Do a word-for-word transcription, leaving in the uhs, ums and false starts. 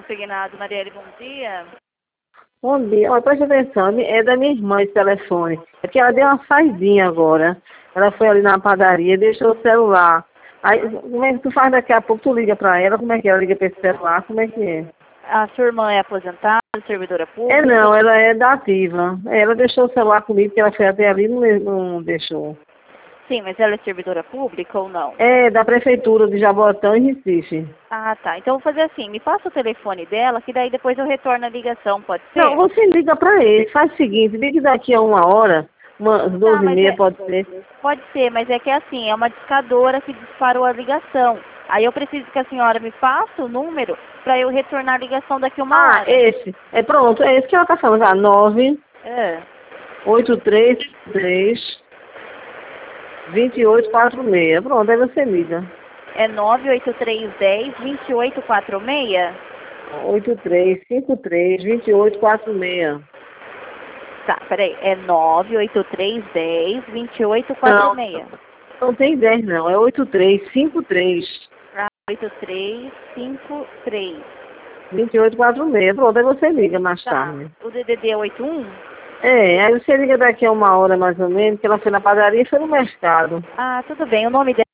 consignado, Marielle, bom dia. Bom dia. Olha, preste atenção, é da minha irmã esse telefone. É que ela deu uma saidinha agora. Ela foi ali na padaria, deixou o celular. Aí, como é que tu faz daqui a pouco? Tu liga pra ela, como é que é? Ela liga pra esse celular, como é que é? A sua irmã é aposentada, servidora pública? É não, ela é da ativa. Ela deixou o celular comigo, porque ela foi até ali e não, não deixou. Sim, mas ela é servidora pública ou não? É da prefeitura de Jabotão e Recife. Ah, tá. Então eu vou fazer assim, me passa o telefone dela, que daí depois eu retorno a ligação, pode ser? Não, você liga pra ele. Faz o seguinte, ligue daqui a uma hora, umas doze e mas meia, é- pode ser. Pode ser, mas é que é assim, é uma discadora que disparou a ligação. Aí eu preciso que a senhora me passe o número para eu retornar a ligação daqui a uma Ah, hora. esse. É pronto, é esse que ela tá falando. Ah, nove É. oito três três dois oito quatro seis. Pronto, aí você liga. É nove oito três um zero, dois oito quatro seis? oito três cinco três dois oito quatro seis. Tá, peraí. É nove oito três um zero, dois oito quatro seis. Não tem dez não, é oito três cinco três Ah, oito três cinco três. dois oito quatro seis. Pronto, aí você liga mais Tá. tarde. O D D D é oito um? É, aí você liga daqui a uma hora mais ou menos, que ela foi na padaria e foi no mercado. Ah, tudo bem. O nome dela